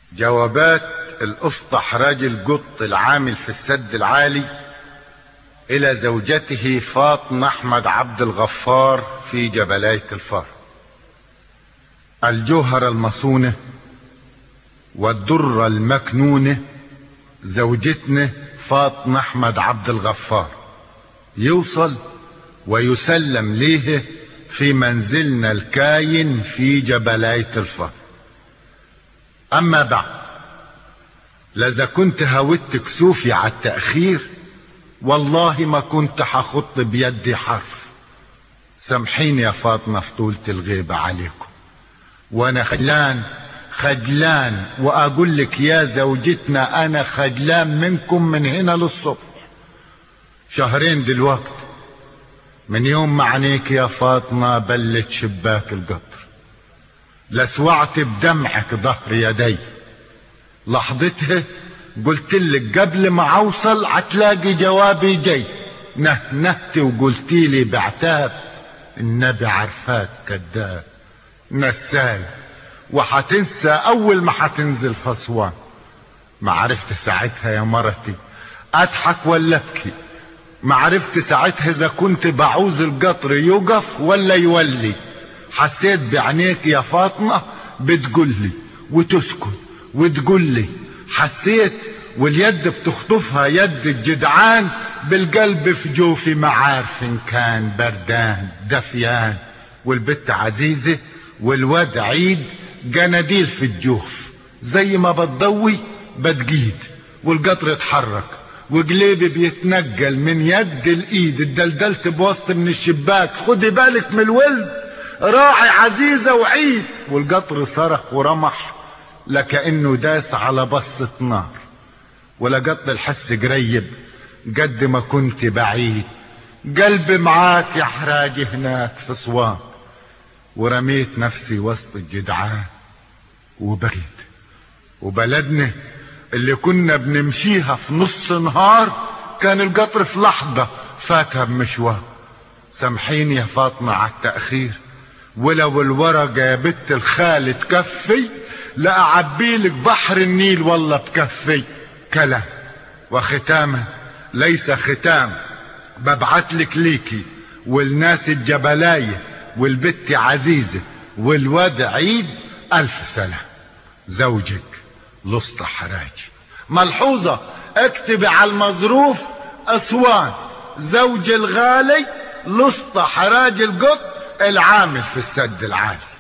جوابات الأسطح راجل قط العامل في السد العالي إلى زوجته فاطمة أحمد عبد الغفار في جبلاية الفار. الجوهرة المصونة والدرة المكنونة زوجتنا فاطمة أحمد عبد الغفار يوصل ويسلم ليه في منزلنا الكاين في جبلاية الفار. أما بعد، لذا كنت هاودت كسوفي على التأخير والله ما كنت حخط بيدي حرف. سامحيني يا فاطمة في طولة الغيبة عليكم، وانا خجلان واقول لك يا زوجتنا انا خجلان منكم من هنا للصبح. شهرين دلوقت من يوم ما عينيك يا فاطمة بلت شباك القطر، لسوعت بدمعك ظهر يدي. لحظتها قلت لك قبل ما اوصل هتلاقي جوابي جاي، نهنهت وقلتي لي بعتاب النبي عرفاك كذاب نساي وحتنسى اول ما حتنزل فصوان. ما عرفت ساعتها يا مرتي اضحك ولا ابكي، ما عرفت ساعتها اذا كنت بعوز القطر يوقف ولا يولي. حسيت بعينيك يا فاطمة بتقولي وتسكت وتقولي، حسيت واليد بتخطفها يد الجدعان، بالقلب في جوفي ما عارف ان كان بردان دفيان. والبت عزيزة والواد عيد جناديل في الجوف، زي ما بتضوي بتجيد والقطر اتحرك وقليبي بيتنقل من يد الايد. اتدلدلت بوسط من الشباك، خدي بالك من الولد راعي عزيزة وعيد. والقطر صرخ ورمح لكأنه داس على بصة نار، ولقط الحس قريب قد ما كنت بعيد. قلبي معاك يا حراجي هناك في صوان، ورميت نفسي وسط الجدعان وبكيت. وبلدنا اللي كنا بنمشيها في نص نهار كان القطر في لحظة فاتها بمشوار. سامحيني يا فاطمة على التأخير، ولو الورقة يا بت الخال تكفي لأعبيلك بحر النيل والله بكفي. كلام وختامه ليس ختام، ببعتلك ليكي والناس الجبلاية والبت عزيزة والواد عيد ألف سلام. زوجك الأسطح حراجي. ملحوظة اكتبي على المظروف أسوان، زوج الغالي الأسطح حراجي القط العامل في السد العالي.